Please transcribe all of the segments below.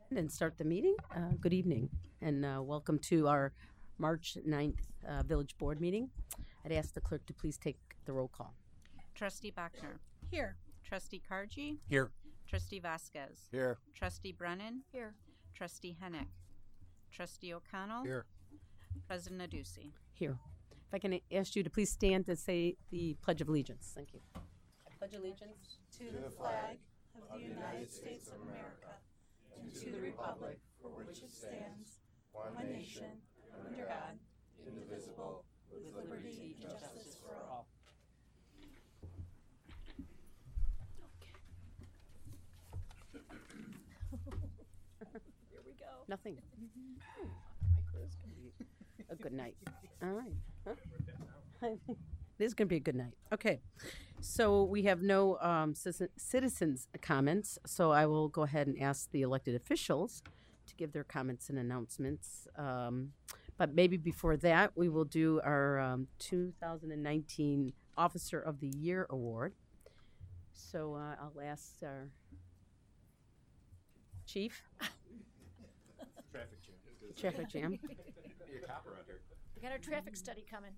And start the meeting. Good evening, and welcome to our March 9th Village Board meeting. I'd ask the clerk to please take the roll call. Trustee Bachner. Here. Trustee Karji. Here. Trustee Vasquez. Here. Trustee Brennan. Here. Trustee Hennick. Trustee O'Connell. Here. President Aducey. Here. If I can ask you to please stand to say the Pledge of Allegiance. Thank you. I pledge allegiance To the flag of the United States of America and to the republic for which it stands, one nation, under God, indivisible, with liberty and justice for all. Here we go. nothing. A good night. All right. Huh? This is going to be a good night. Okay. So we have no citizens' comments, so I will go ahead and ask the elected officials to give their comments and announcements. But maybe before that, we will do our 2019 Officer of the Year Award. So I'll ask our chief. Traffic jam. Traffic jam. Be a cop around here. We got our traffic study coming.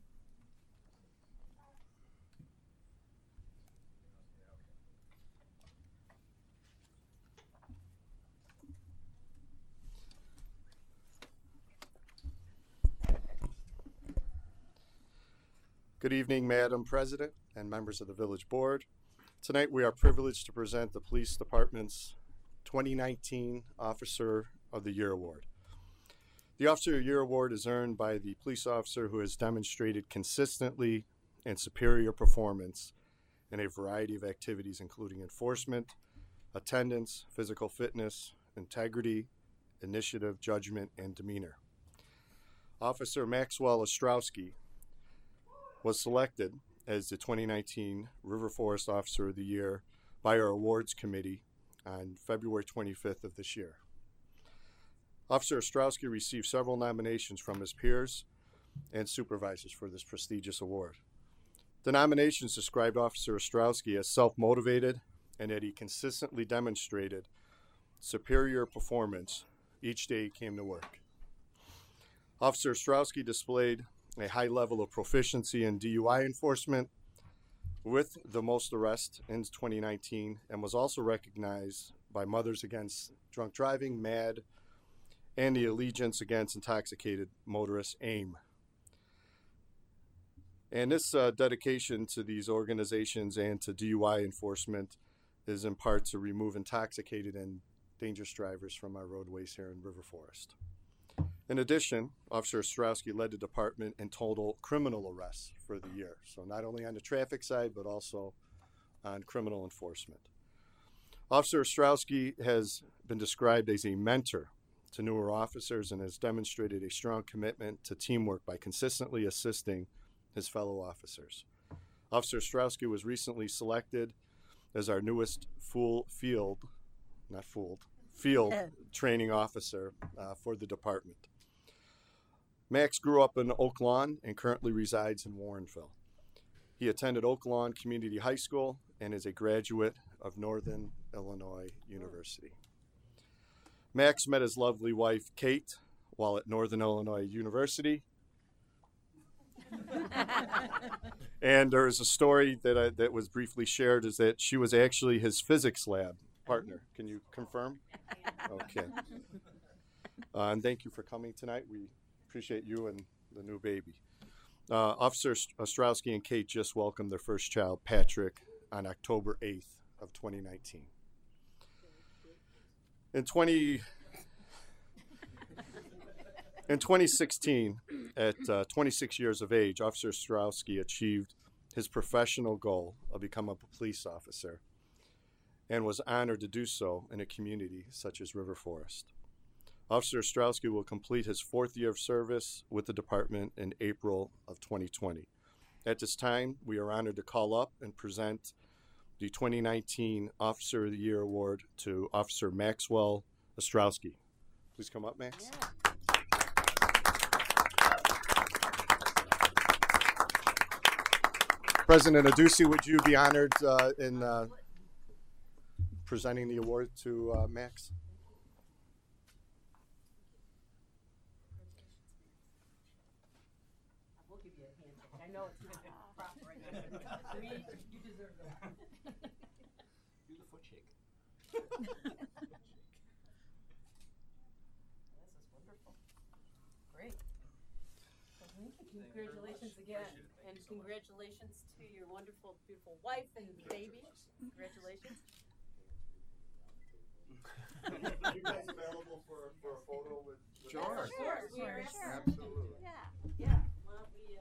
Good evening, Madam President and members of the Village Board. Tonight we are privileged to present the Police Department's 2019 Officer of the Year Award. The Officer of the Year Award is earned by the police officer who has demonstrated consistently and superior performance in a variety of activities including enforcement, attendance, physical fitness, integrity, initiative, judgment, and demeanor. Officer Maxwell Ostrowski was selected as the 2019 River Forest Officer of the Year by our awards committee on February 25th of this year. Officer Ostrowski received several nominations from his peers and supervisors for this prestigious award. The nominations described Officer Ostrowski as self-motivated and that he consistently demonstrated superior performance each day he came to work. Officer Ostrowski displayed a high level of proficiency in DUI enforcement with the most arrests in 2019 and was also recognized by Mothers Against Drunk Driving, MAD, and the Allegiance Against Intoxicated Motorists, AIM. And this dedication to these organizations and to DUI enforcement is in part to remove intoxicated and dangerous drivers from our roadways here in River Forest. In addition, Officer Ostrowski led the department in total criminal arrests for the year. So not only on the traffic side, but also on criminal enforcement. Officer Ostrowski has been described as a mentor to newer officers and has demonstrated a strong commitment to teamwork by consistently assisting his fellow officers. Officer Ostrowski was recently selected as our newest field training officer for the department. Max grew up in Oak Lawn and currently resides in Warrenville. He attended Oak Lawn Community High School and is a graduate of Northern Illinois University. Max met his lovely wife, Kate, while at Northern Illinois University. And there is a story that was briefly shared is that she was actually his physics lab partner. Can you confirm? Okay. And thank you for coming tonight. We appreciate you and the new baby. Officer Ostrowski and Kate just welcomed their first child, Patrick, on October 8th of 2019. In 2016, at 26 years of age, Officer Ostrowski achieved his professional goal of becoming a police officer and was honored to do so in a community such as River Forest. Officer Ostrowski will complete his 4th year of service with the department in April of 2020. At this time, we are honored to call up and present the 2019 Officer of the Year Award to Officer Maxwell Ostrowski. Please come up, Max. Yeah. President Aducey, would you be honored in presenting the award to Max? know it's not proper. You deserve that. Do the foot shake. This is wonderful. Great. Well, thank you. Congratulations again. And congratulations to your wonderful, beautiful wife and the baby. Congratulations. You guys available for a photo with? Sure. Sure. Absolutely. Yeah. Why don't we,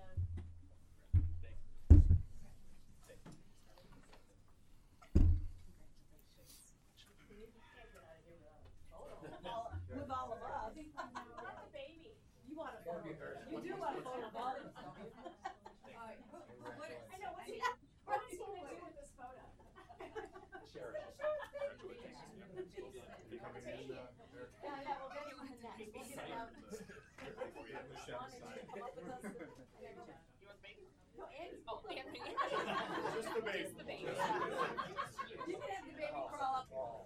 with all of us. Not the baby. You want a photo. You do want a photo of all of us. I know, what's he gonna do with this photo? Share it. Yeah, we'll get him next. We'll get him out. Sean, and you come up with us. No, Andy. Oh, Andy. Just the baby. Just the baby. You can have the baby crawl up. All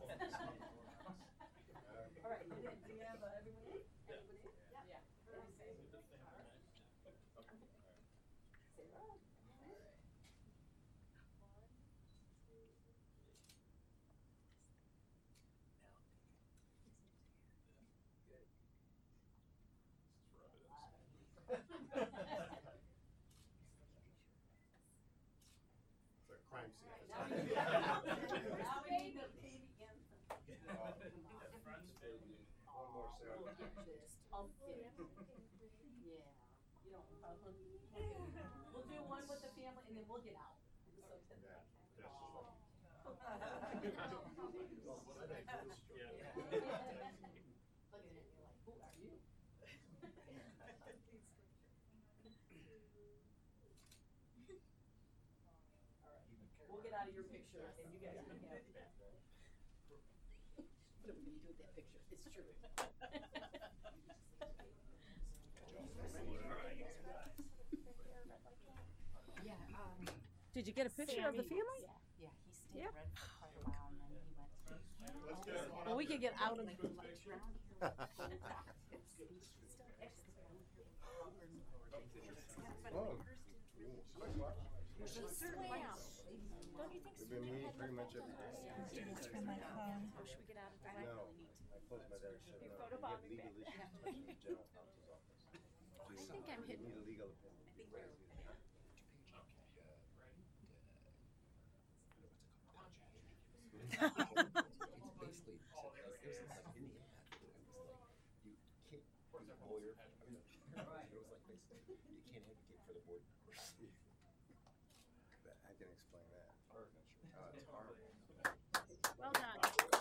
right, do you have everybody? Everybody? Yeah. It's a crime scene. Now we need the baby in. One more Sarah. Look at this tough kid. Yeah. You don't, we'll do one with the family and then we'll get out. Look at it, you're like, who are you? We'll get out of your picture and you guys can have that. What are we gonna do with that picture? It's true. Yeah. Did you get a picture of the family? Yeah. He stayed red for quite a while, and then he went to. Let's get it. Well, we can get out of the. Don't you think We've been meeting pretty much every day. from my phone? Should we get out of the way? No, I closed my desk. Said, no, we have legal issues touching the general counsel's office. I think I'm We hitting. need a legal opinion. It's basically, it was like in the ad, it was like, you can't, as a lawyer, I mean, it was like basically, you can't advocate for the board members. I can explain that. It's horrible. Well done.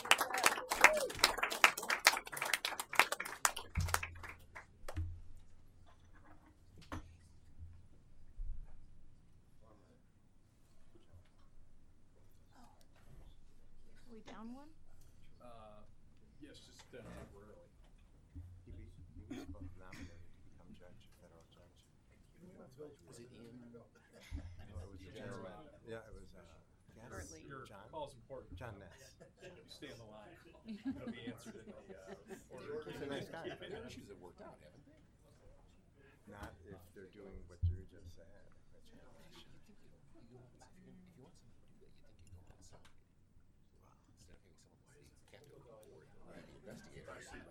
Are we down one? Yes, just temporarily. He was nominated to become judge, federal judge. Was it in? No, it was the gentleman. Yeah, it was, Currently. Your John. call's important. John Ness. You stay on the line. It'll be answered in the order. He's a nice guy. Their issues have worked out, haven't they? Not if they're doing what Drew just said. If you want somebody to do that, you think you go outside. Instead of having someone say, can't do it on board, the investigator.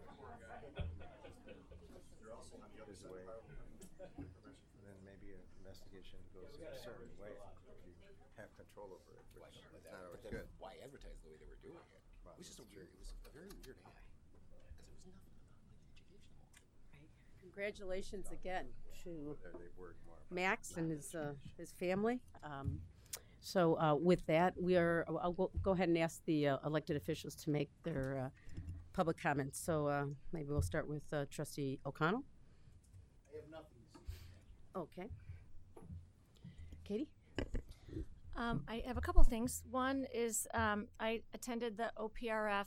His way. And then maybe an investigation goes in a certain way if you have control over it, which is not always good. Why advertise the way they were doing it? Well, It was just a weird, it was a very weird ad. Because it was nothing about like educational. Congratulations again to They work more. Max and his family. So with that, I'll go ahead and ask the elected officials to make their public comments. So maybe we'll start with Trustee O'Connell. I have nothing to say. Okay. Katie? I have a couple things. One is I attended the OPRF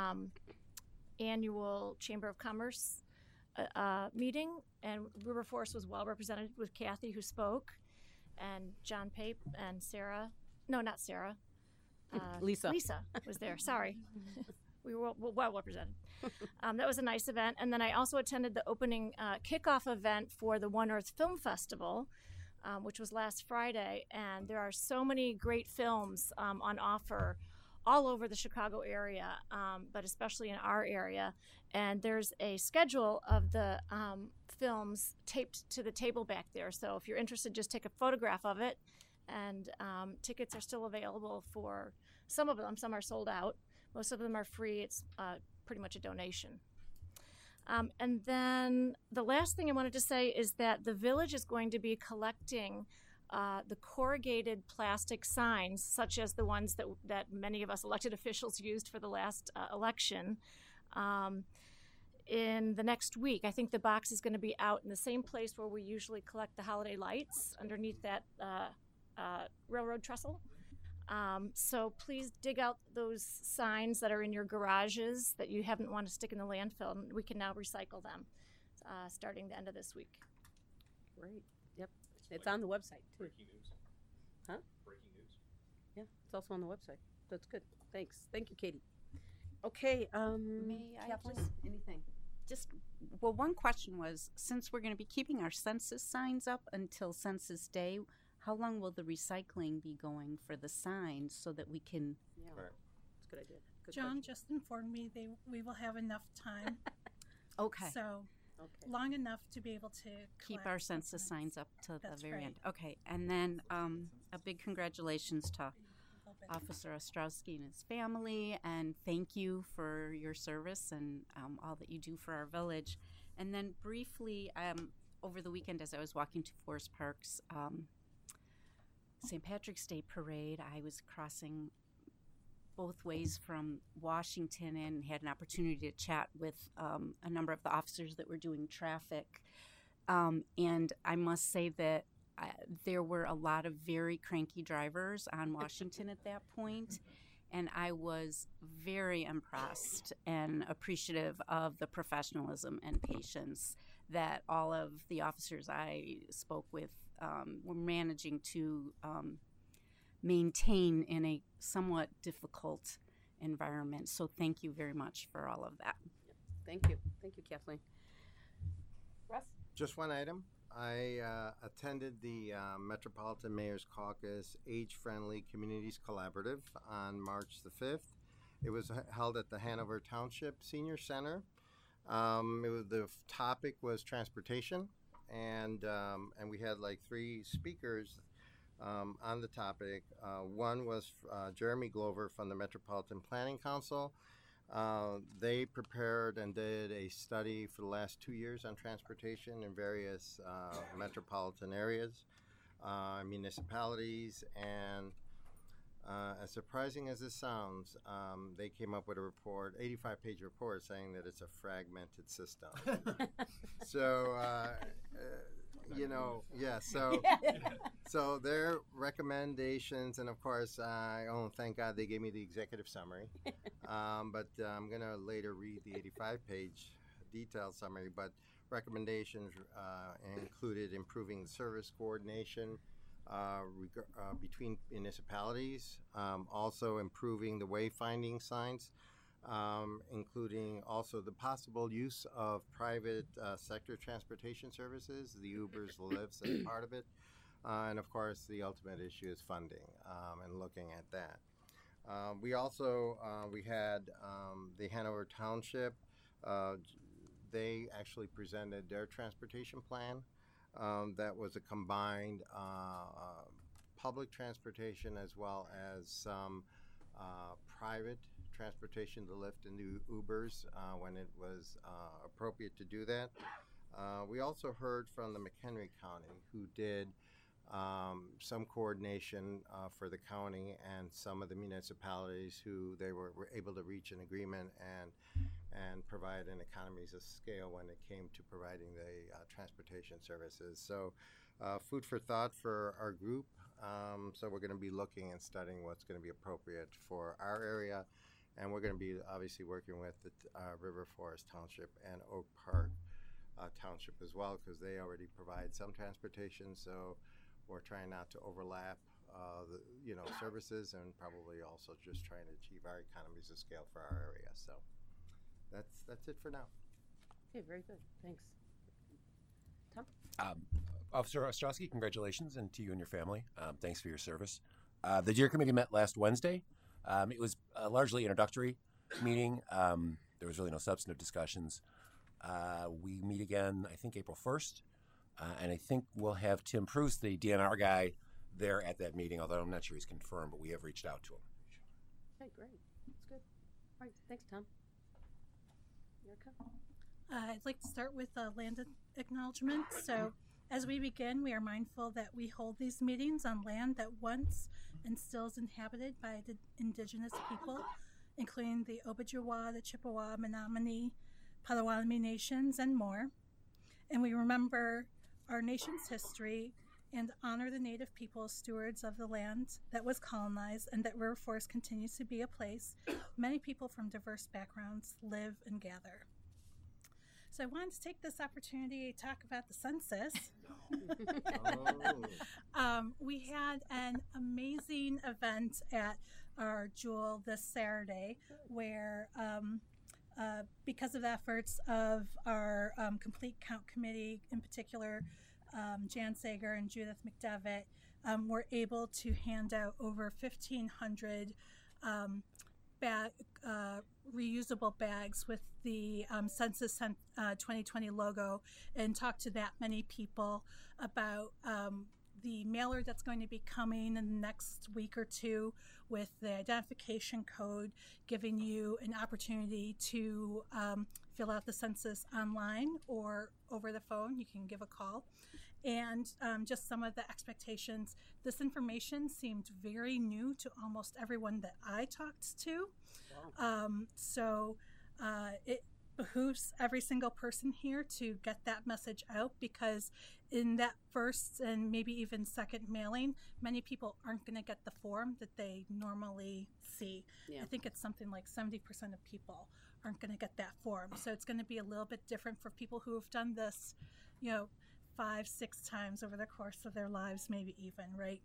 annual Chamber of Commerce meeting, and River Forest was well represented with Kathy, who spoke, and John Pape and Sarah. No, not Sarah. Lisa. Lisa was there. Sorry. We were well represented. That was a nice event. And then I also attended the opening kickoff event for the One Earth Film Festival, which was last Friday, and there are so many great films on offer all over the Chicago area, but especially in our area. And there's a schedule of the films taped to the table back there. So if you're interested, just take a photograph of it. And tickets are still available for some of them. Some are sold out. Most of them are free. It's pretty much a donation. And then the last thing I wanted to say is that the village is going to be collecting the corrugated plastic signs, such as the ones that many of us elected officials used for the last election, in the next week. I think the box is going to be out in the same place where we usually collect the holiday lights, underneath that railroad trestle. So please dig out those signs that are in your garages that you haven't want to stick in the landfill, and we can now recycle them starting the end of this week. Great. Yep. It's on the website too. Breaking news. Huh? Breaking news. Yeah, it's also on the website. That's good. Thanks. Thank you, Katie. Okay. May I Kathleen, just- anything? Well, one question was, since we're going to be keeping our census signs up until Census Day, how long will the recycling be going for the signs so that we can? Yeah. Right. That's a good idea. Good John question. just informed me we will have enough time, Okay. so Okay. long enough to be able to Keep collect our the census signs up to the That's very right. end. Okay. And then a big congratulations to Little bit. Officer Ostrowski and his family, and thank you for your service and all that you do for our village. And then briefly, over the weekend, as I was walking to Forest Park's St. Patrick's Day parade, I was crossing both ways from Washington and had an opportunity to chat with a number of the officers that were doing traffic. And I must say that there were a lot of very cranky drivers on Washington at that point, and I was very impressed and appreciative of the professionalism and patience that all of the officers I spoke with were managing to maintain in a somewhat difficult environment. So thank you very much for all of that. Thank you. Thank you, Kathleen. Russ? Just one item. I attended the Metropolitan Mayor's Caucus Age-Friendly Communities Collaborative on March the 5th. It was held at the Hanover Township Senior Center. The topic was transportation, and we had like 3 speakers on the topic. One was Jeremy Glover from the Metropolitan Planning Council. They prepared and did a study for the last 2 years on transportation in various metropolitan areas, municipalities, and as surprising as this sounds, they came up with a report, 85-page report, saying that it's a fragmented system. So, so their recommendations, and of course, thank God they gave me the executive summary. But I'm going to later read the 85-page detailed summary. But recommendations included improving service coordination between municipalities, also improving the wayfinding signs, including also the possible use of private sector transportation services, the Ubers, the Lyfts, as part of it. And of course, the ultimate issue is funding and looking at that. We also we had the Hanover Township. They actually presented their transportation plan. That was a combined public transportation as well as some private transportation, the Lyft and the Ubers, when it was appropriate to do that. We also heard from the McHenry County, who did some coordination for the county and some of the municipalities who they were able to reach an agreement and provide an economies of scale when it came to providing the transportation services. So food for thought for our group. So we're going to be looking and studying what's going to be appropriate for our area. And we're going to be obviously working with the River Forest Township and Oak Park Township as well, because they already provide some transportation. So we're trying not to overlap services, and probably also just trying to achieve our economies of scale for our area. So that's it for now. Okay, very good. Thanks. Tom? Officer Ostrowski, congratulations, and to you and your family. Thanks for your service. The Deer Committee met last Wednesday. It was a largely introductory meeting. There was really no substantive discussions. We meet again, I think, April 1st, and I think we'll have Tim Pruce, the DNR guy, there at that meeting, although I'm not sure he's confirmed, but we have reached out to him. Okay, great. That's good. All right, thanks, Tom. Erica? I'd like to start with land acknowledgement. So as we begin, we are mindful that we hold these meetings on land that once and still is inhabited by the indigenous people, including the Ojibwa, the Chippewa, Menominee, Potawatomi nations, and more. And we remember our nation's history and honor the Native people as stewards of the land that was colonized, and that River Forest continues to be a place many people from diverse backgrounds live and gather. So I wanted to take this opportunity to talk about the census. We had an amazing event at our Jewel this Saturday where because of the efforts of our Complete Count Committee, in particular Jan Sager and Judith McDevitt, were able to hand out over 1,500 reusable bags with the Census 2020 logo, and talk to that many people about the mailer that's going to be coming in the next week or two with the identification code, giving you an opportunity to fill out the census online or over the phone. You can give a call. And just some of the expectations. This information seemed very new to almost everyone that I talked to. Wow. So it behooves every single person here to get that message out, because in that first and maybe even second mailing, many people aren't going to get the form that they normally see. Yeah. I think it's something like 70% of people aren't going to get that form. So it's going to be a little bit different for people who have done this, 5-6 times over the course of their lives, maybe even, right?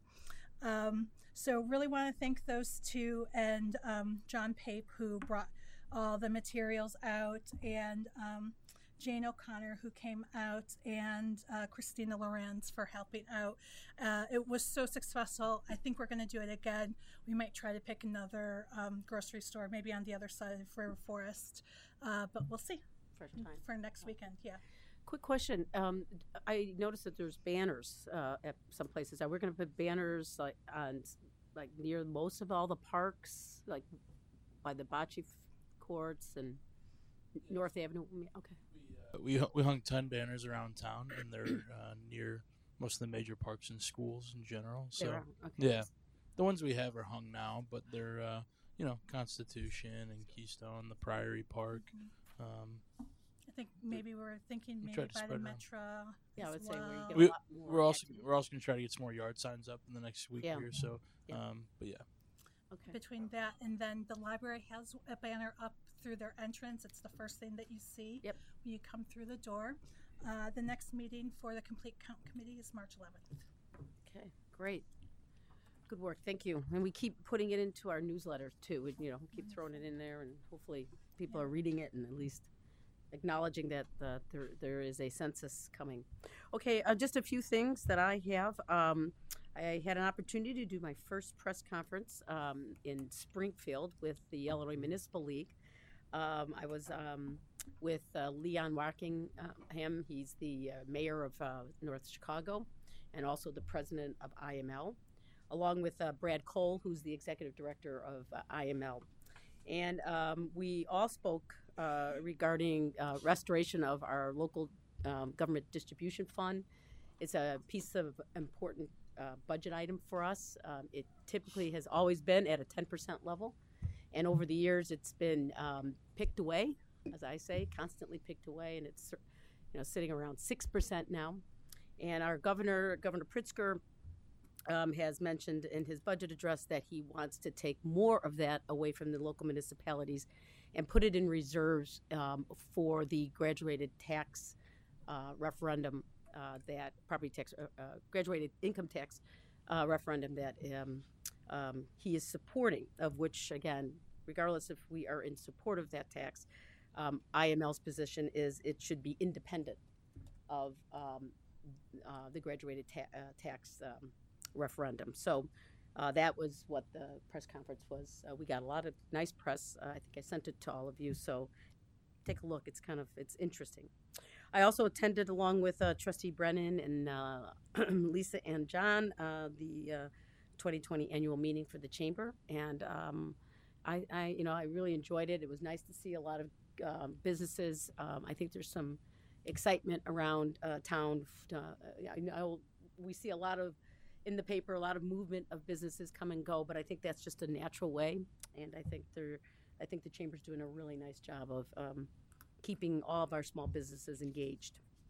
So really want to thank those two, and John Pape, who brought all the materials out, and Jane O'Connor, who came out, and Christina Lorenz for helping out. It was so successful. I think we're going to do it again. We might try to pick another grocery store, maybe on the other side of River Forest, but we'll see. First time. For next weekend, yeah. Quick question. I noticed that there's banners at some places. We're going to put banners near most of all the parks, like by the bocce courts and North Avenue. Okay. We hung 10 banners around town, and they're near most of the major parks and schools in general. So okay. Yeah, the ones we have are hung now, but they're Constitution and Keystone, the Priory Park. I think maybe we're thinking maybe by the Metro. Yeah, I would say where you get we, a lot more. We're also going to try to get some more yard signs up in the next week or so. Yeah. But yeah. Okay. Between that and then the library has a banner up through their entrance. It's the first thing that you see when you come through the door. The next meeting for the Complete Count Committee is March 11th. Okay, great. Good work. Thank you. And we keep putting it into our newsletter too. We keep throwing it in there, and hopefully people are reading it and at least acknowledging that there is a census coming. Okay, just a few things that I have. I had an opportunity to do my first press conference in Springfield with the Illinois Municipal League. I was with Leon Walkingham. He's the mayor of North Chicago and also the president of IML, along with Brad Cole, who's the executive director of IML. And we all spoke regarding restoration of our local government distribution fund. It's a piece of important budget item for us. It typically has always been at a 10% level, and over the years it's been picked away, as I say, constantly picked away, and it's sitting around 6% now. And our Governor Pritzker, has mentioned in his budget address that he wants to take more of that away from the local municipalities and put it in reserves for the graduated tax referendum, that property tax, graduated income tax referendum that he is supporting, of which, again, regardless if we are in support of that tax, IML's position is it should be independent of the graduated tax referendum. So that was what the press conference was. We got a lot of nice press. I think I sent it to all of you. So take a look. It's interesting. I also attended along with Trustee Brennan and Lisa and John the 2020 annual meeting for the chamber, and I really enjoyed it. It was nice to see a lot of businesses. I think there's some excitement around town. I know we see a lot of in the paper, a lot of movement of businesses come and go, but I think that's just a natural way, and I think the chamber's doing a really nice job of keeping all of our small businesses engaged.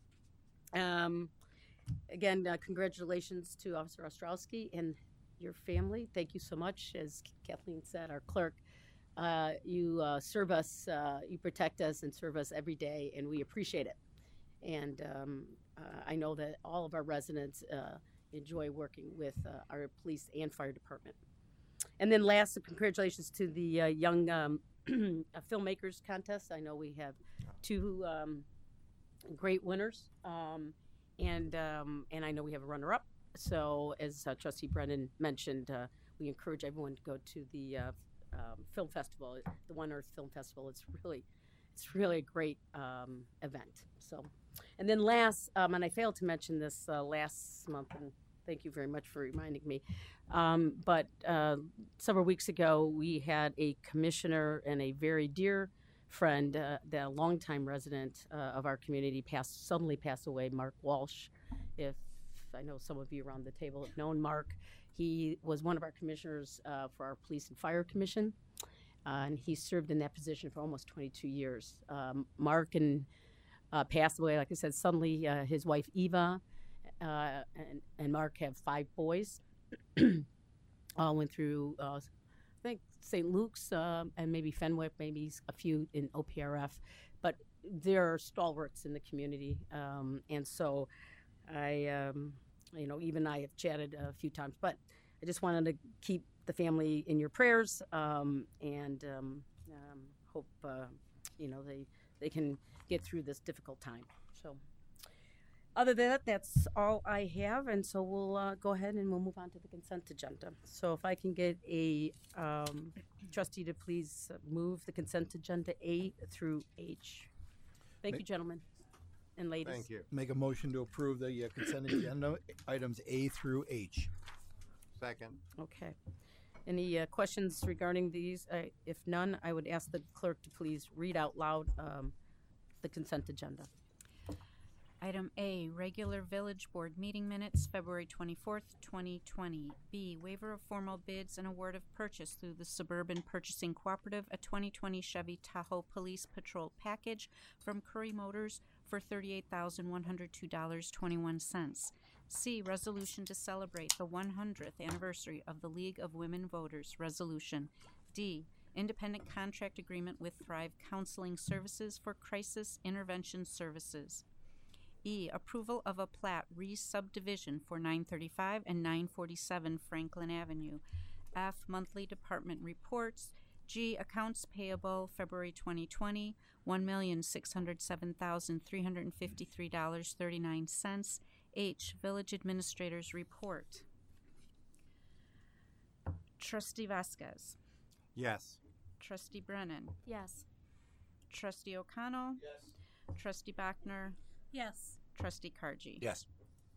Again, congratulations to Officer Ostrowski and your family. Thank you so much. As Kathleen said, our clerk, you serve us, you protect us and serve us every day, and we appreciate it. And I know that all of our residents enjoy working with our police and fire department. And then last, congratulations to the young filmmakers contest. I know we have two great winners, and I know we have a runner-up. So as Trustee Brennan mentioned, we encourage everyone to go to the film festival, the One Earth Film Festival. It's really a great event. So, and then last, and I failed to mention this last month, and thank you very much for reminding me. But several weeks ago, we had a commissioner and a very dear friend, the longtime resident of our community, suddenly passed away, Mark Walsh. If I know some of you around the table have known Mark, he was one of our commissioners for our Police and Fire Commission, and he served in that position for almost 22 years. Mark passed away, like I said, suddenly. His wife Eva and Mark have 5 boys. All went through, I think, St. Luke's and maybe Fenwick, maybe a few in OPRF, but they're stalwarts in the community. And so even I have chatted a few times, but I just wanted to keep the family in your prayers and hope, they can get through this difficult time. So other than that, that's all I have, and so we'll go ahead and we'll move on to the consent agenda. So if I can get a trustee to please move the consent agenda A through H. Thank you, gentlemen and ladies. Thank you. Make a motion to approve the consent agenda items A through H. Second. Okay. Any questions regarding these? If none, I would ask the clerk to please read out loud the consent agenda. Item A, regular village board meeting minutes, February 24th, 2020. B, waiver of formal bids and award of purchase through the Suburban Purchasing Cooperative, a 2020 Chevy Tahoe Police Patrol package from Curry Motors for $38,102.21. C, resolution to celebrate the 100th anniversary of the League of Women Voters, resolution. D, independent contract agreement with Thrive Counseling Services for crisis intervention services. E, approval of a plat re-subdivision for 935 and 947 Franklin Avenue. F, monthly department reports. G, accounts payable February 2020, $1,607,353.39. H, village administrator's report. Trustee Vasquez. Yes. Trustee Brennan. Yes. Trustee O'Connell. Yes. Trustee Bachner. Yes. Trustee Kargi. Yes.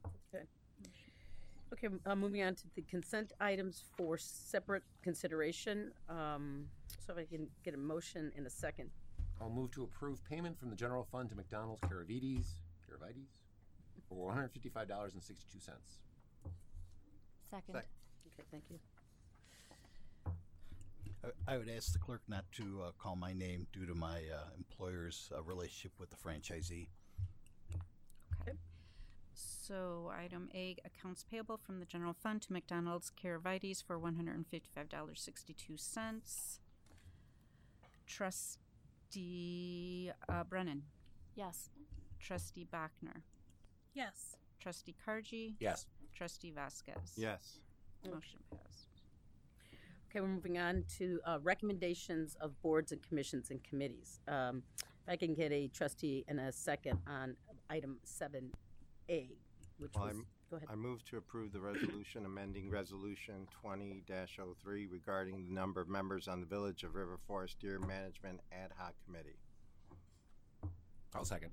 Okay, moving on to the consent items for separate consideration. So if I can get a motion in a second. I'll move to approve payment from the general fund to McDonald's Caravides for $155.62. Second. Okay, thank you. I would ask the clerk not to call my name due to my employer's relationship with the franchisee. Okay. So item A, accounts payable from the general fund to McDonald's Caravides for $155.62. Trustee Brennan. Yes. Trustee Bachner. Yes. Trustee Kargi. Yes. Trustee Vasquez. Yes. Motion passed. Okay, we're moving on to recommendations of boards and commissions and committees. If I can get a trustee and a second on item 7A. which Well, was, go ahead. I move to approve the resolution amending Resolution 20-03 regarding the number of members on the Village of River Forest Deer Management Ad Hoc Committee. I'll second.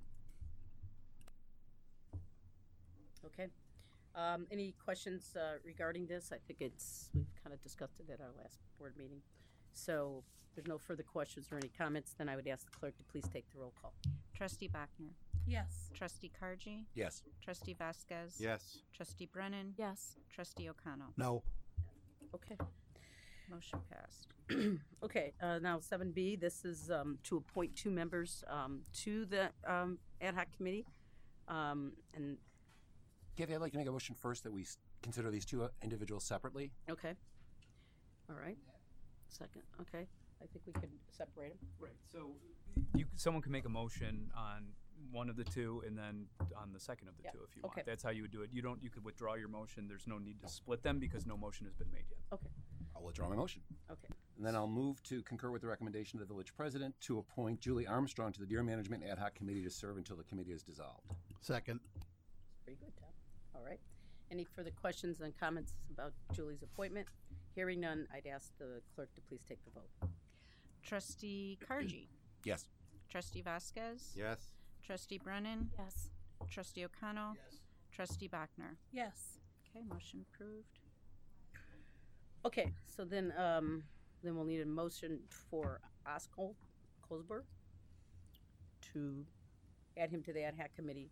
Okay. Any questions regarding this? I think we've kind of discussed it at our last board meeting. So if there's no further questions or any comments, then I would ask the clerk to please take the roll call. Trustee Bachner. Yes. Trustee Kargi. Yes. Trustee Vasquez. Yes. Trustee Brennan. Yes. Trustee O'Connell. No. Okay. Motion passed. Okay, now 7B, this is to appoint 2 members to the ad hoc committee. And, Kathy, I'd like to make a motion first that we consider these 2 individuals separately. okay. All right. Second, okay. I think we could separate them. Right. So someone can make a motion on one of the 2 and then on the second of the Yeah. 2 if you Okay. want. That's how you would do it. You could withdraw your motion. There's no need to split them because no motion has been made yet. Okay, I'll withdraw my motion. okay. And then I'll move to concur with the recommendation of the village president to appoint Julie Armstrong to the Deer Management Ad Hoc Committee to serve until the committee is dissolved. Second. Very good, Tom. All right. Any further questions and comments about Julie's appointment? Hearing none, I'd ask the clerk to please take the vote. Trustee Kargi. Yes. Trustee Vasquez. Yes. Trustee Brennan. Yes. Trustee O'Connell. Yes. Trustee Bachner. Yes. Okay, motion approved. Okay, so then we'll need a motion for Oscar Kosber to add him to the ad hoc committee.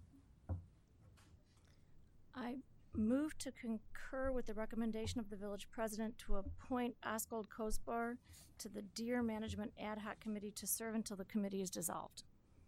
I move to concur with the recommendation of the village president to appoint Osgold Kosbar to the Deer Management Ad Hoc Committee to serve until the committee is dissolved.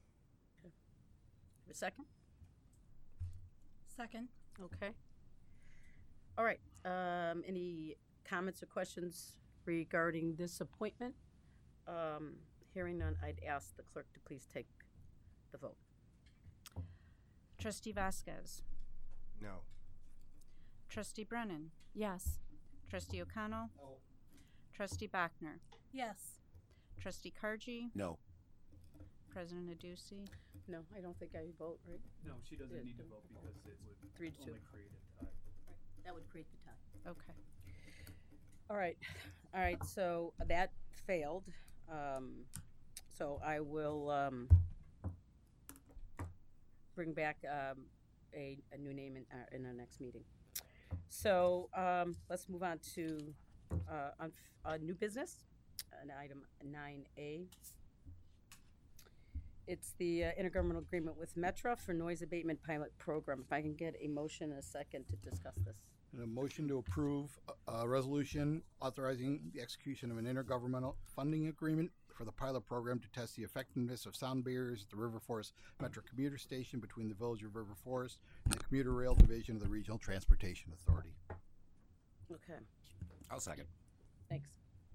A second? Second. Okay. All right. Any comments or questions regarding this appointment? Hearing none, I'd ask the clerk to please take the vote. Trustee Vasquez. No. Trustee Brennan. Yes. Trustee O'Connell. No. Trustee Bachner. Yes. Trustee Kargi. No. President Aducey. No, I don't think I vote, right? No, she doesn't Yeah. need to vote because it would 3 to 2. only create a tie. That would create the tie. Okay. All right. All right. So that failed. So I will bring back a new name in our next meeting. So let's move on to new business, an item 9A. It's the intergovernmental agreement with Metra for noise abatement pilot program. If I can get a motion and a second to discuss this. And a motion to approve a resolution authorizing the execution of an intergovernmental funding agreement for the pilot program to test the effectiveness of sound barriers at the River Forest Metro Commuter Station between the Village of River Forest and the Commuter Rail Division of the Regional Transportation Authority. Okay. I'll second. Thanks.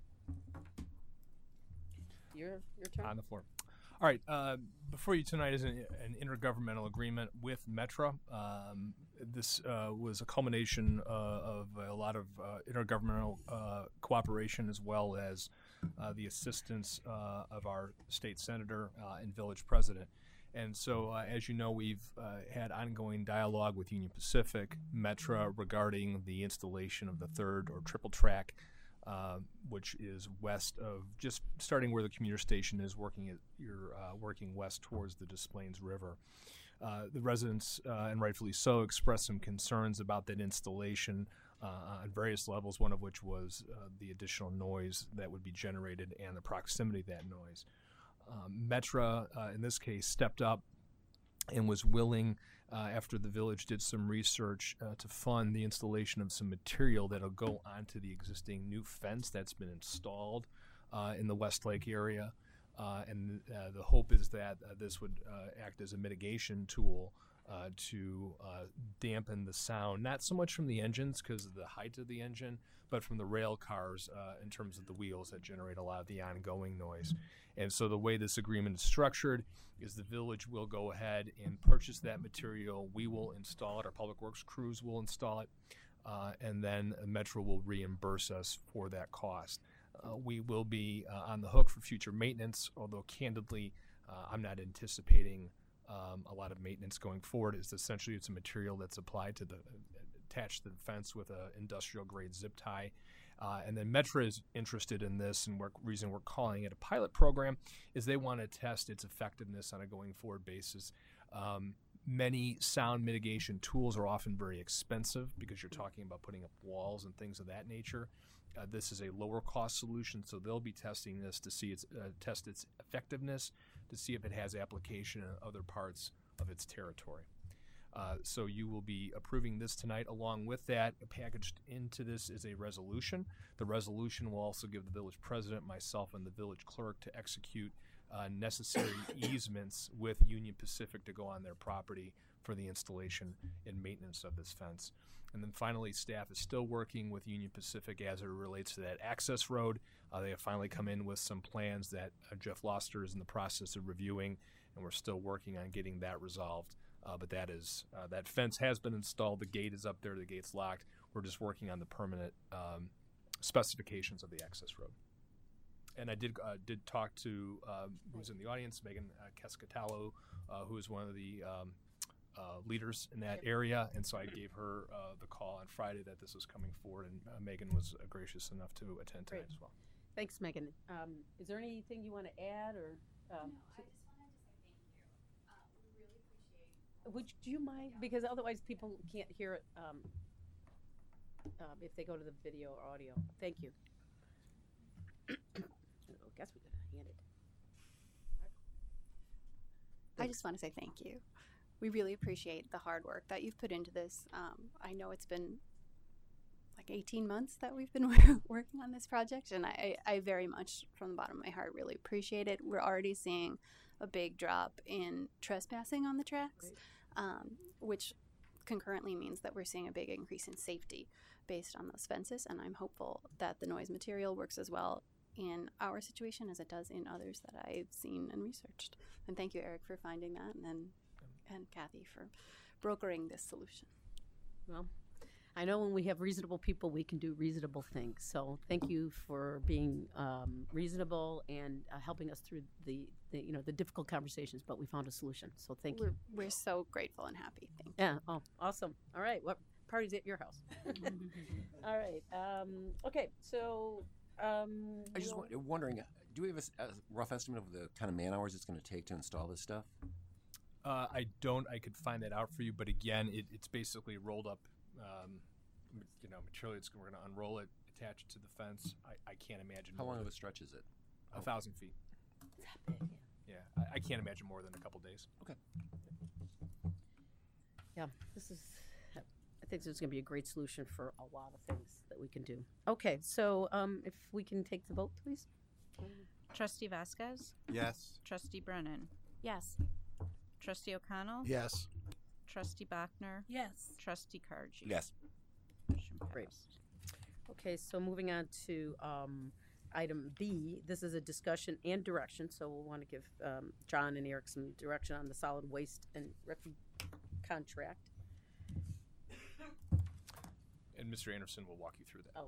Your turn. On the floor. All right. Before you tonight is an intergovernmental agreement with Metra. This was a culmination of a lot of intergovernmental cooperation, as well as the assistance of our state senator and village president. And so, as you know, we've had ongoing dialogue with Union Pacific, Metra, regarding the installation of the third or triple track, which is west of, just starting where the commuter station is, working west towards the Des Plaines River. The residents, and rightfully so, expressed some concerns about that installation on various levels, one of which was the additional noise that would be generated and the proximity of that noise. Metra, in this case, stepped up and was willing, after the village did some research, to fund the installation of some material that'll go onto the existing new fence that's been installed in the Westlake area. And the hope is that this would act as a mitigation tool to dampen the sound, not so much from the engines because of the height of the engine, but from the rail cars in terms of the wheels that generate a lot of the ongoing noise. And so the way this agreement is structured is the village will go ahead and purchase that material. We will install it. Our public works crews will install it. And then Metra will reimburse us for that cost. We will be on the hook for future maintenance, although candidly, I'm not anticipating a lot of maintenance going forward. Is essentially it's a material that's applied to the attached to the fence with a industrial grade zip tie. And then Metra is interested in this, and reason we're calling it a pilot program is they want to test its effectiveness on a going forward basis. Many sound mitigation tools are often very expensive because you're talking about putting up walls and things of that nature. This is a lower cost solution, so they'll be testing this to see test its effectiveness, to see if it has application in other parts of its territory. So you will be approving this tonight. Along with that, packaged into this is a resolution. The resolution will also give the village president, myself, and the village clerk to execute necessary easements with Union Pacific to go on their property for the installation and maintenance of this fence. And then finally, staff is still working with Union Pacific as it relates to that access road. They have finally come in with some plans that Jeff Loster is in the process of reviewing, and we're still working on getting that resolved. But that fence has been installed. The gate is up there. The gate's locked. We're just working on the permanent specifications of the access road. And I did talk to who's in the audience, Megan Cascatello, who is one of the leaders in that area, and so I gave her the call on Friday that this was coming forward, and Megan was gracious enough to attend tonight as well. Thanks, Megan. Is there anything you want to add, or? No, I just wanted to say thank you. We really appreciate. Do you mind? Because otherwise people can't hear it if they go to the video or audio. Thank you. I guess we could hand it. I just want to say thank you. We really appreciate the hard work that you've put into this. I know it's been like 18 months that we've been working on this project, and I very much, from the bottom of my heart, really appreciate it. We're already seeing a big drop in trespassing on the tracks, which concurrently means that we're seeing a big increase in safety based on those fences, and I'm hopeful that the noise material works as well in our situation as it does in others that I've seen and researched. And thank you, Eric, for finding that, and Kathy for brokering this solution. Well, I know when we have reasonable people, we can do reasonable things. So thank you for being reasonable and helping us through the difficult conversations. But we found a solution. So thank you. We're so grateful and happy. Thank you. Yeah. Oh, awesome. All right. What party's at your house? All right. Okay. So. I just wondering, do we have a rough estimate of the kind of man hours it's going to take to install this stuff? I don't. I could find that out for you, but again, it's basically rolled up, material. We're going to unroll it, attach it to the fence. I can't imagine. How long of a stretch is it? 1,000 feet. That big, yeah. I can't imagine more than a couple days. Okay. Yeah, I think this is going to be a great solution for a lot of things that we can do. Okay, so if we can take the vote, please. Trustee Vasquez? Yes. Trustee Brennan? Yes. Trustee O'Connell? Yes. Trustee Bachner? Yes. Trustee Kargi? Yes. Motion Great. passed. Okay, so moving on to item B. This is a discussion and direction, so we'll want to give John and Eric some direction on the solid waste and refuse contract. And Mr. Anderson will walk you through that.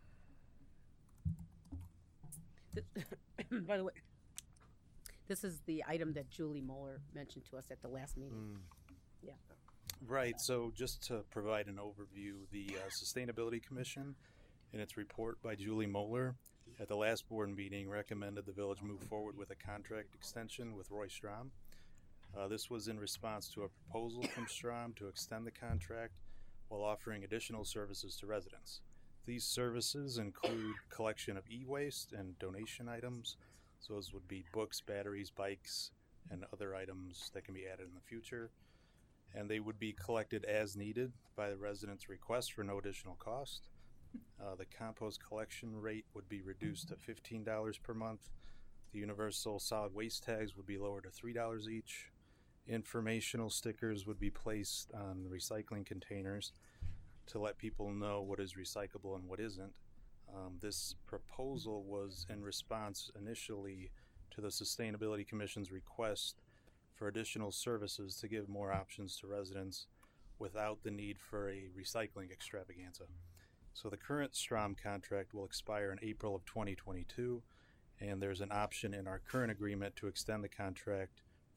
Okay. By the way, this is the item that Julie Moeller mentioned to us at the last meeting. Yeah. Right. So just to provide an overview, the Sustainability Commission, in its report by Julie Moeller, at the last board meeting recommended the village move forward with a contract extension with Roy Strom. This was in response to a proposal from Strom to extend the contract while offering additional services to residents. These services include collection of e-waste and donation items. So those would be books, batteries, bikes, and other items that can be added in the future. And they would be collected as needed by the residents' request for no additional cost. The compost collection rate would be reduced to $15 per month. The universal solid waste tags would be lowered to $3 each. Informational stickers would be placed on recycling containers to let people know what is recyclable and what isn't. This proposal was in response initially to the Sustainability Commission's request for additional services to give more options to residents without the need for a recycling extravaganza. So the current Strom contract will expire in April of 2022, and there's an option in our current agreement to extend the contract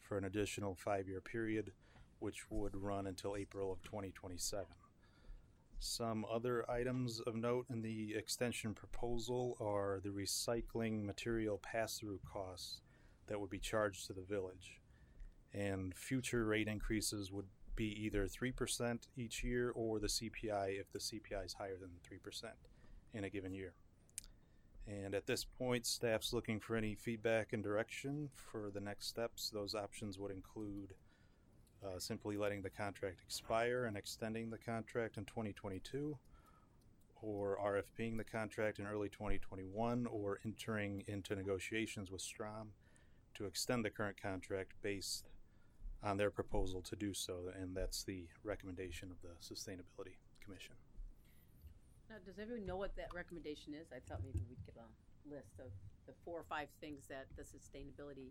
for an additional 5-year period, which would run until April of 2027. Some other items of note in the extension proposal are the recycling material pass-through costs that would be charged to the village. And future rate increases would be either 3% each year or the CPI if the CPI is higher than 3% in a given year. And at this point, staff's looking for any feedback and direction for the next steps. Those options would include simply letting the contract expire and extending the contract in 2022, or RFPing the contract in early 2021, or entering into negotiations with Strom to extend the current contract based on their proposal to do so, and that's the recommendation of the Sustainability Commission. Now, does everyone know what that recommendation is? I thought maybe we'd get a list of the 4 or 5 things that the sustainability.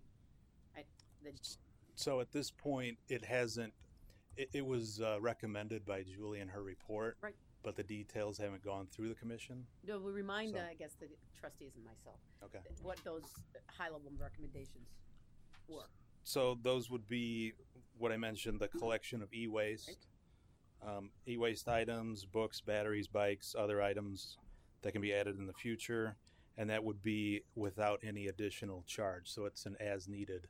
So at this point, it hasn't. It was recommended by Julie in her report, right? But the details haven't gone through the commission. No, we remind, So- I guess, the trustees and myself. Okay. What those high-level recommendations were. So those would be what I mentioned: the collection of e-waste, e-waste items, books, batteries, bikes, other items that can be added in the future, and that would be without any additional charge. So it's an as-needed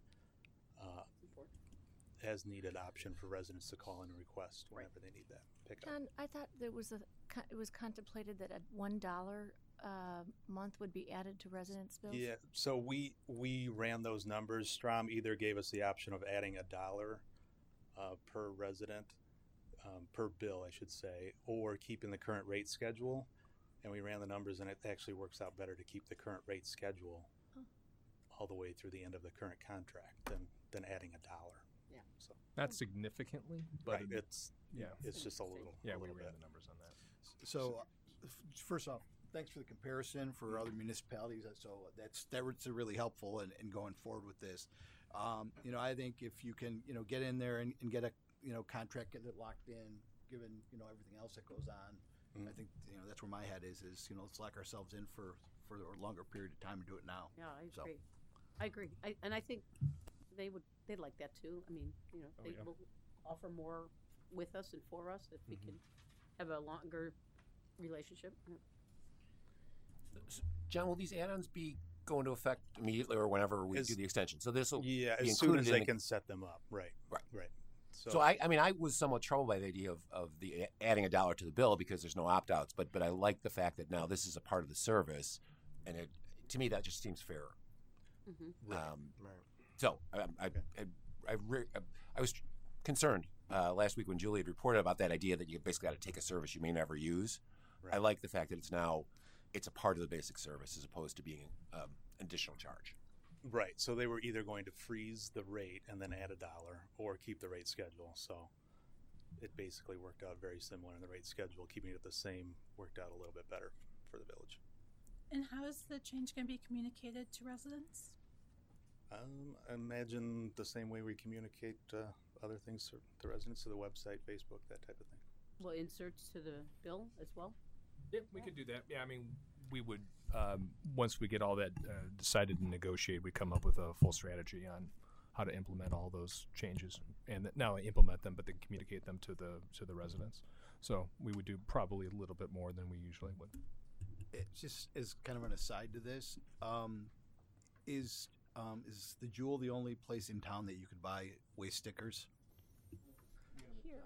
option for residents to call in and request whenever they need that pickup. John, I thought there was it was contemplated that a $1 month would be added to residents' bills. Yeah, so we ran those numbers. Strom either gave us the option of adding $1 per resident, per bill, I should say, or keeping the current rate schedule. And we ran the numbers, and it actually works out better to keep the current rate schedule all the way through the end of the current contract than adding $1. Yeah. So Not significantly, but right, it's just a little. Yeah, a we little ran bit. the numbers on that. So, first off, thanks for the comparison for other municipalities. So that's really helpful in going forward with this. I think if you can, get in there and get a, contract, get it locked in, given, everything else that goes on, I think, that's where my head is, let's lock ourselves in for a longer period of time and do it now. Yeah, I agree. And I think they'd like that too. I mean, they will offer more with us and for us if we can have a longer relationship. Yeah. John, will these add-ons be go into effect immediately or whenever we do the extension? So this will be as soon included as in they the, can set them up. Right. So I was somewhat troubled by the idea of the adding $1 to the bill because there's no opt-outs, but I like the fact that now this is a part of the service, and to me that just seems fairer. Right. So I was concerned last week when Julie had reported about that idea that you basically got to take a service you may never use. Right. I like the fact that it's a part of the basic service as opposed to being an additional charge. Right. So they were either going to freeze the rate and then add $1 or keep the rate schedule. So it basically worked out very similar in the rate schedule. Keeping it the same worked out a little bit better for the village. And how is the change going to be communicated to residents? I imagine the same way we communicate other things to residents, to the website, Facebook, that type of thing. Well, inserts to the bill as well? Yeah, we could do that. Yeah, I mean, we would, once we get all that decided and negotiated, we come up with a full strategy on how to implement all those changes, and not only implement them, but then communicate them to the residents. So we would do probably a little bit more than we usually would. It's just as kind of an aside to this, is the Jewel the only place in town that you could buy waste stickers? Here.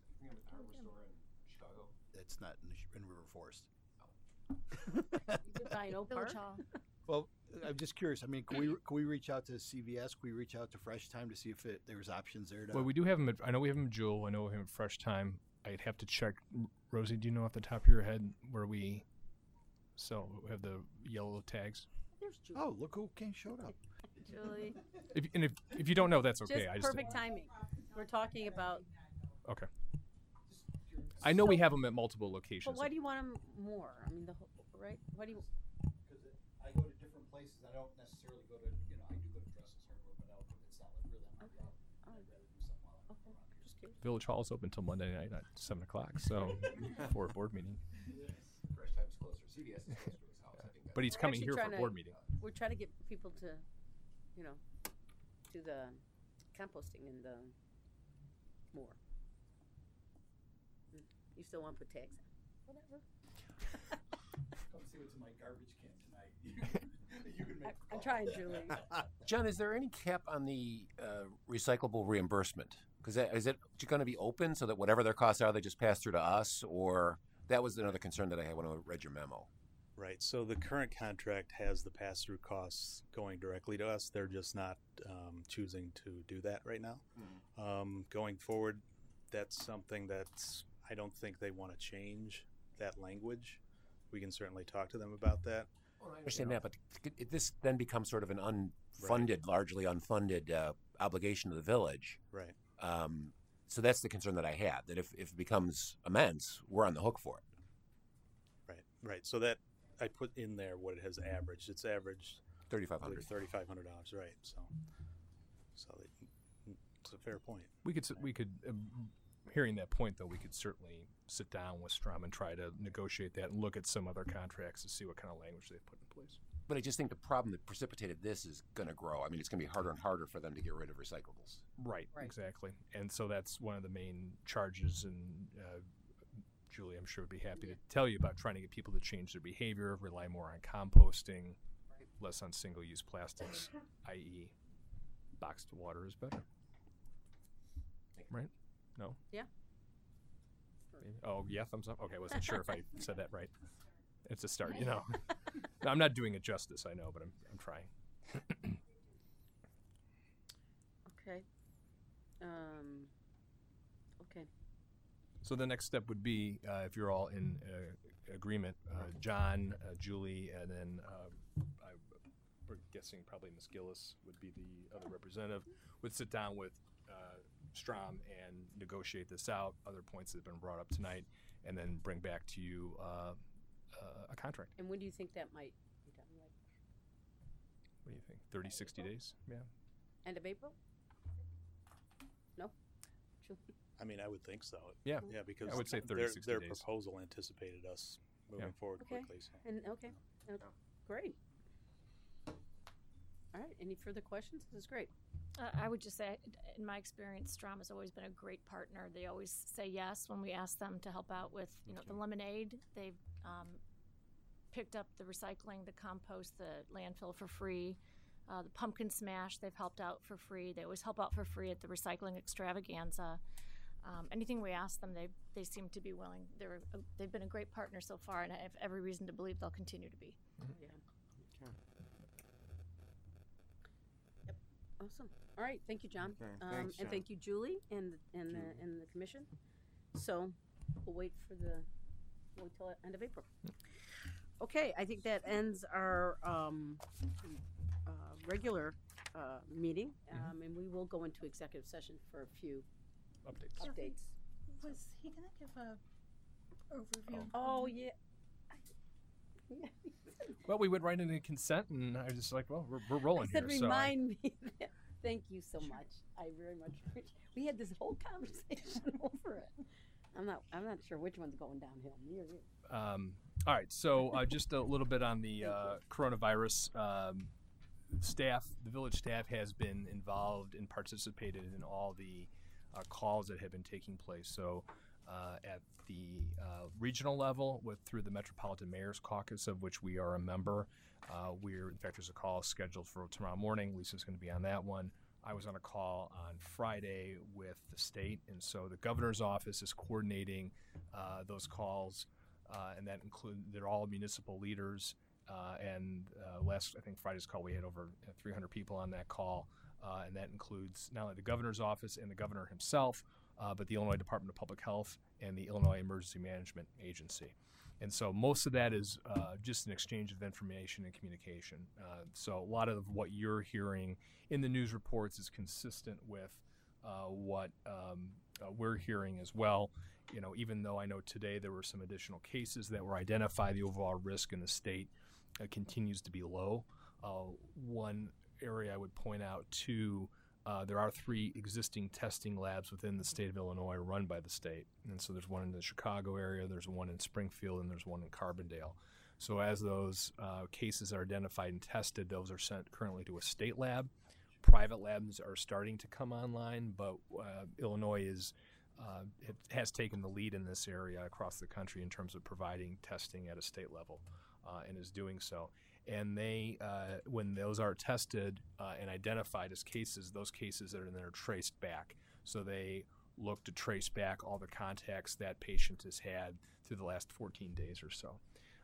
It's not in River Forest. You could buy an Oak Park? Village Hall. Well, I'm just curious. I mean, can we reach out to CVS? Can we reach out to Fresh Time to see if there's options there? Well, we do have them. I know we have them at Jewel. I know we have them at Fresh Time. I'd have to check. Rosie, do you know off the top of your head where we have the yellow tags? There's Julie. Oh, look who showed up. Julie. If you don't know, that's okay. Just perfect timing. We're talking about. Okay. I know we have them at multiple locations. But why do you want them more? I mean, right? Why do you? Because I go to different places. I don't necessarily go to, I do go to Dresses Hardware, but it's not like really on my route. I'd rather do something while I'm around. Just curious. Village Hall is open until Monday night at 7 o'clock, so for a board meeting. Fresh Time's closer. CVS is closer to his house. I think But he's coming here for a board meeting. We're trying to get people to, do the composting in the more. You still want to put tags on? Whatever. Come see what's in my garbage can tonight. You can make I'm trying, Julie. John, is there any cap on the recyclable reimbursement? Because is it going to be open so that whatever their costs are, they just pass through to us? Or that was another concern that I had when I read your memo. Right. So the current contract has the pass-through costs going directly to us. They're just not choosing to do that right now. Going forward, that's something that's, I don't think they want to change that language. We can certainly talk to them about that. Well, I understand that, but this then becomes sort of an unfunded, largely unfunded obligation to the village. Right. So that's the concern that I had, that if it becomes immense, we're on the hook for it. Right. So that I put in there what it has averaged. It's averaged $3,500. Right. So it's a fair point. We could hearing that point though, we could certainly sit down with Strom and try to negotiate that and look at some other contracts to see what kind of language they've put in place. But I just think the problem that precipitated this is going to grow. I mean, it's going to be harder and harder for them to get rid of recyclables. Right, exactly. And so that's one of the main charges. And Julie, I'm sure, would be happy to tell you about trying to get people to change their behavior, rely more on composting, less on single-use plastics, i.e. boxed water is better. Right? No? Yeah. Oh, yeah, thumbs up? Okay, I wasn't sure if I said that right. It's a start, you know. No, I'm not doing it justice, I know, but I'm trying. Okay. Okay. So the next step would be, if you're all in agreement, John, Julie, and then we're guessing probably Ms. Gillis would be the other representative, would sit down with Strom and negotiate this out, other points that have been brought up tonight, and then bring back to you a contract. And when do you think that might be done? Like, What do you think? 30, 60 days? Yeah. end of April? No? Julie? I mean, I would think so. Yeah. Yeah, because I would say 30, 60 their days. proposal anticipated us moving forward Okay. quickly. So. And great. All right. Any further questions? This is great. I would just say, in my experience, Strom has always been a great partner. They always say yes when we ask them to help out with, the lemonade. They've picked up the recycling, the compost, the landfill for free. The pumpkin smash, they've helped out for free. They always help out for free at the recycling extravaganza. Anything we ask them, they seem to be willing. They've been a great partner so far, and I have every reason to believe they'll continue to be. Yeah. Yep. Awesome. All right. Thank you, John. Okay, thanks, and John. thank you, Julie, and the commission. So we'll wait till the end of April. Okay. I think that ends our regular meeting, and we will go into executive session for a few updates. Was he going to give a overview? Oh, yeah. Well, we went right into consent, and I was just like, well, we're rolling I said, here. remind me. That. Thank you so much. I very much appreciate. We had this whole conversation over it. I'm not sure which one's going downhill, me or you. All right, so just a little bit on the coronavirus. The village staff has been involved and participated in all the calls that have been taking place. So at the regional level, through the Metropolitan Mayor's Caucus, of which we are a member, in fact, there's a call scheduled for tomorrow morning. Lisa's going to be on that one. I was on a call on Friday with the state, and so the governor's office is coordinating those calls, and that they're all municipal leaders. And I think Friday's call, we had over 300 people on that call, and that includes not only the governor's office and the governor himself, but the Illinois Department of Public Health and the Illinois Emergency Management Agency. And so most of that is just an exchange of information and communication. So a lot of what you're hearing in the news reports is consistent with what we're hearing as well. Even though I know today there were some additional cases that were identified, the overall risk in the state continues to be low. One area I would point out, too, there are 3 existing testing labs within the state of Illinois run by the state. And so there's one in the Chicago area, there's one in Springfield, and there's one in Carbondale. So as those cases are identified and tested, those are sent currently to a state lab. private labs are starting to come online, but Illinois it has taken the lead in this area across the country in terms of providing testing at a state level, and is doing so. And they, when those are tested and identified as cases, those cases are then traced back. So they look to trace back all the contacts that patient has had through the last 14 days or so.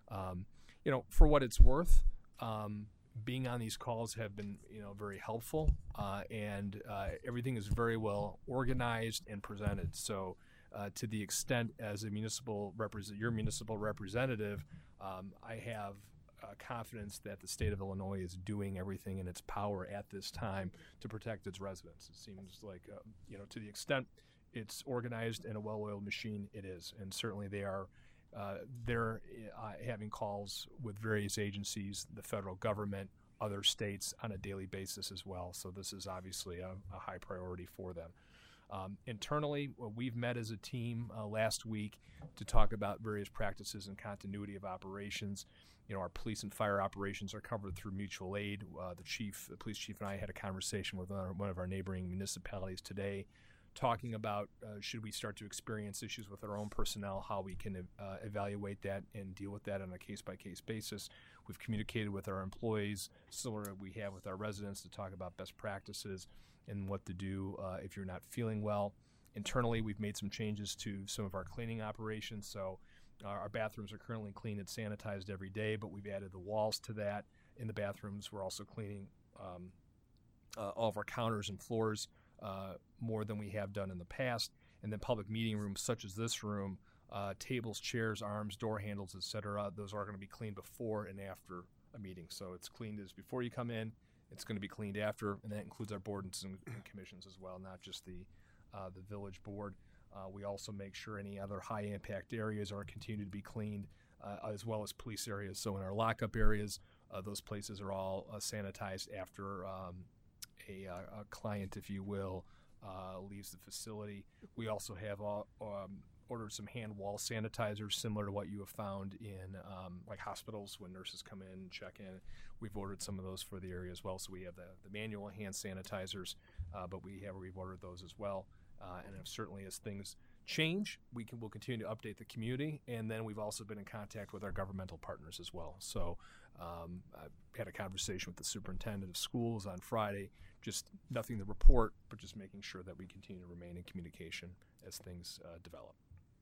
For what it's worth, being on these calls have been, very helpful, and everything is very well organized and presented. So, to the extent as a your municipal representative, I have confidence that the state of Illinois is doing everything in its power at this time to protect its residents. It seems like, to the extent it's organized and a well-oiled machine, it is, and certainly they're having calls with various agencies, the federal government, other states on a daily basis as well. So this is obviously a high priority for them. Internally, we've met as a team last week to talk about various practices and continuity of operations. Our police and fire operations are covered through mutual aid. The police chief and I had a conversation with one of our neighboring municipalities today, talking about should we start to experience issues with our own personnel, how we can evaluate that and deal with that on a case-by-case basis. We've communicated with our employees, similar to we have with our residents, to talk about best practices and what to do if you're not feeling well. Internally, we've made some changes to some of our cleaning operations. So our bathrooms are currently cleaned and sanitized every day, but we've added the walls to that. In the bathrooms, we're also cleaning all of our counters and floors more than we have done in the past. And then public meeting rooms such as this room, tables, chairs, arms, door handles, etc., those are going to be cleaned before and after a meeting. So it's cleaned as before you come in, it's going to be cleaned after, and that includes our boards and commissions as well, not just the village board. We also make sure any other high impact areas are continued to be cleaned, as well as police areas. So in our lockup areas, those places are all sanitized after a client, if you will, leaves the facility. We also have ordered some hand wall sanitizers similar to what you have found in like hospitals when nurses come in and check in. We've ordered some of those for the area as well. So we have the manual hand sanitizers, but we've ordered those as well. And if certainly as things change, we'll continue to update the community. And then we've also been in contact with our governmental partners as well. So I had a conversation with the superintendent of schools on Friday, just nothing to report, but just making sure that we continue to remain in communication as things develop.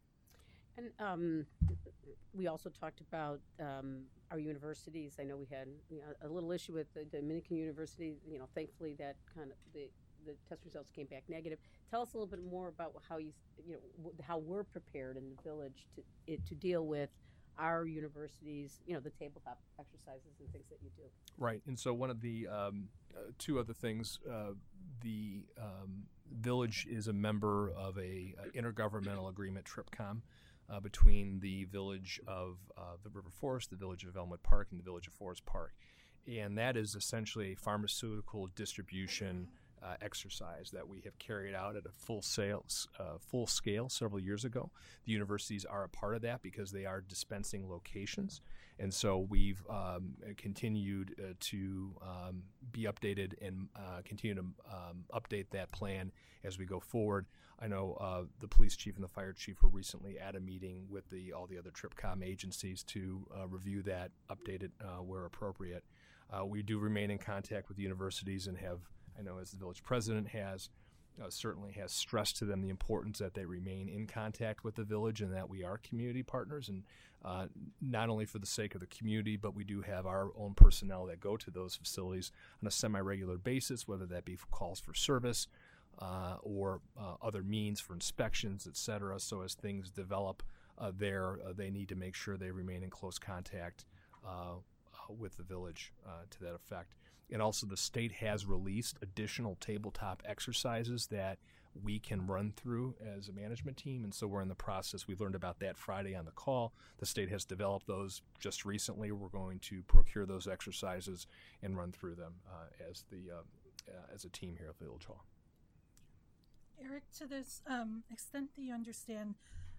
And we also talked about our universities. I know we had a little issue with the Dominican University. Thankfully that kind of the test results came back negative. Tell us a little bit more about how we're prepared in the village to deal with our universities, the tabletop exercises and things that you do. Right, and so one of the two other things, the village is a member of a intergovernmental agreement, TRIPCOM, between the village of the River Forest, the village of Elmwood Park, and the village of Forest Park. And that is essentially a pharmaceutical distribution exercise that we have carried out at a full scale several years ago. The universities are a part of that because they are dispensing locations. And so we've continued to be updated and continue to update that plan as we go forward. I know the police chief and the fire chief were recently at a meeting with all the other TRIPCOM agencies to review that, update it where appropriate. We do remain in contact with the universities and have, I know as the village president certainly has stressed to them the importance that they remain in contact with the village and that we are community partners, and not only for the sake of the community, but we do have our own personnel that go to those facilities on a semi-regular basis, whether that be for calls for service or other means for inspections, etc. So as things develop there, they need to make sure they remain in close contact with the village to that effect. And also the state has released additional tabletop exercises that we can run through as a management team. And so we're in the process. We learned about that Friday on the call. The state has developed those just recently. We're going to procure those exercises and run through them as a team here at Village Hall. Eric, to this extent that you understand,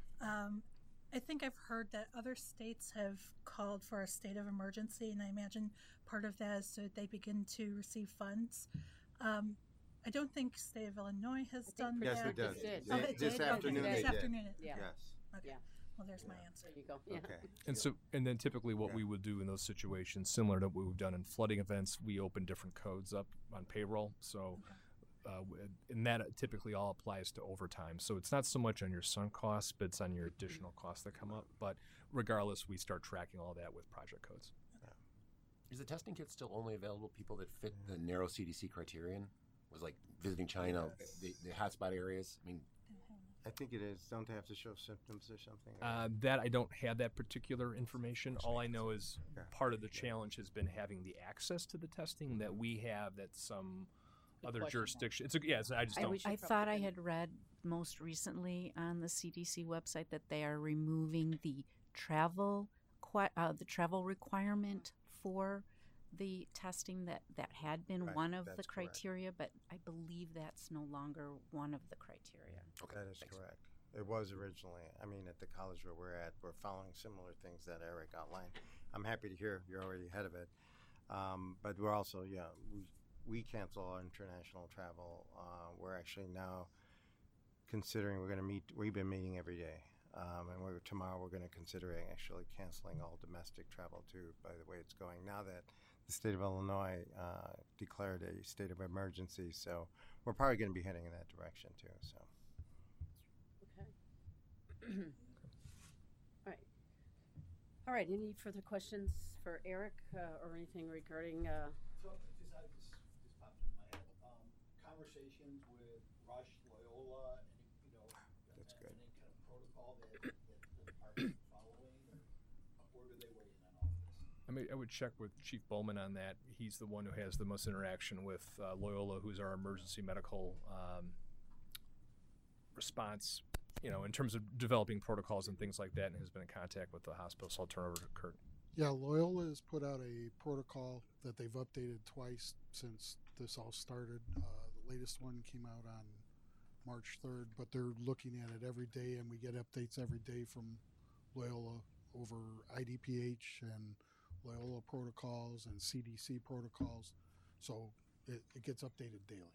I think I've heard that other states have called for a state of emergency, and I imagine part of that is so that they begin to receive funds. I don't think State of Illinois has done Yes, that. it does. Oh, it This did? afternoon Okay, they this did. afternoon it Yeah. Yes. Okay. Yeah. Well, there's my answer. There you go. Yeah. And and then typically what we would do in those situations, similar to what we've done in flooding events, we open different codes up on payroll. So, and that typically all applies to overtime. So it's not so much on your sunk costs, but it's on your additional costs that come up. But regardless, we start tracking all that with project codes. Is the testing kit still only available to people that fit the narrow CDC criterion? Was like visiting China, the hotspot areas? I mean, I think it is. Don't they have to show symptoms or something? That I don't have that particular information. All I know is part of the challenge has been having the access to the testing that we have that some other jurisdiction. I just don't. I thought I had read most recently on the CDC website that they are removing the travel requirement for the testing that had been Right, one of the that's correct. criteria, but I believe that's no longer one of the criteria. That is correct. It was originally. I mean, at the college where we're at, we're following similar things that Eric outlined. I'm happy to hear you're already ahead of it. But we're also, we cancel our international travel. We're actually now considering we're going to meet. We've been meeting every day. And tomorrow we're going to consider actually canceling all domestic travel too, by the way it's going. Now that the state of Illinois declared a state of emergency, so we're probably going to be heading in that direction too. So. Okay. All right. Any further questions for Eric or anything regarding? So just popped in my head. Conversations with Rush, Loyola, and That's good. any kind of protocol that the department is following, or where do they weigh in on all this? I would check with Chief Bowman on that. He's the one who has the most interaction with Loyola, who's our emergency medical response, in terms of developing protocols and things like that, and has been in contact with the hospital. So I'll turn over to Kurt. Yeah, Loyola has put out a protocol that they've updated twice since this all started. The latest one came out on March 3rd, but they're looking at it every day, and we get updates every day from Loyola over IDPH and Loyola protocols and CDC protocols. So it gets updated daily.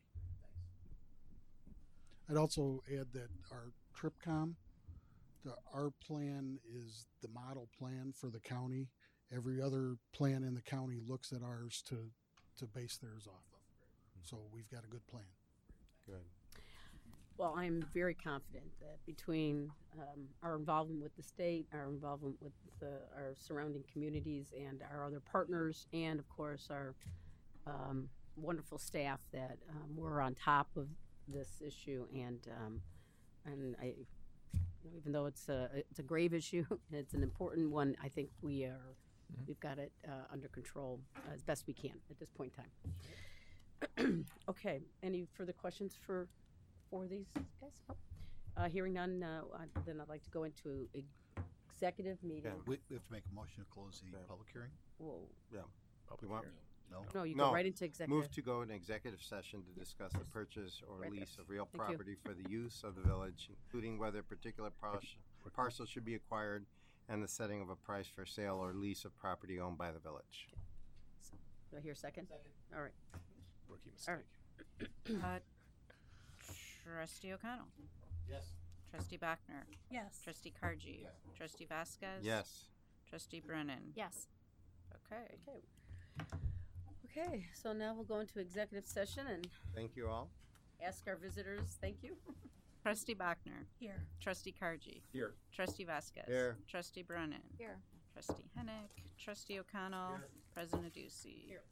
I'd also add that our TRIPCOM, our plan is the model plan for the county. Every other plan in the county looks at ours to base theirs off of. So we've got a good plan. Good. Well, I'm very confident that between our involvement with the state, our involvement with our surrounding communities, and our other partners, and of course our wonderful staff, that we're on top of this issue, and I, even though it's a grave issue, it's an important one. I think we've got it under control as best we can at this point in time. Okay. Any further questions for these guys? Oh. Hearing none, then I'd like to go into executive meeting. We have to make a motion to close the public hearing. Whoa. Yeah. Public want- hearing. No, you go right into executive. Move to go in executive session to discuss the purchase or Right lease there. of real Thank you. property for the use of the village, including whether a particular parcel should be acquired and the setting of a price for sale or lease of property owned by the village. Do I hear a second? Second. All right. Rookie All mistake. right. Trustee O'Connell. Yes. Trustee Bachner. Yes. Trustee Kargi. Trustee Vasquez. Yes. Trustee Brennan. Yes. Okay. Okay, so now we'll go into executive session and Thank you all. ask our visitors, thank you. Trustee Bachner. Here. Trustee Kargi. Here. Trustee Vasquez. Here. Trustee Brennan. Here. Trustee Hennick. Trustee O'Connell. President Aducey. Here.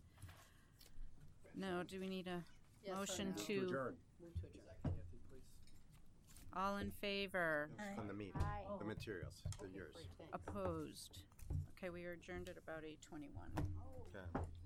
No, do we need a motion no. to Adjourn. Move to adjourn. all in favor? On the meeting, Aye. the materials, they're yours. Opposed? Okay, we are adjourned at about 8:21. Okay.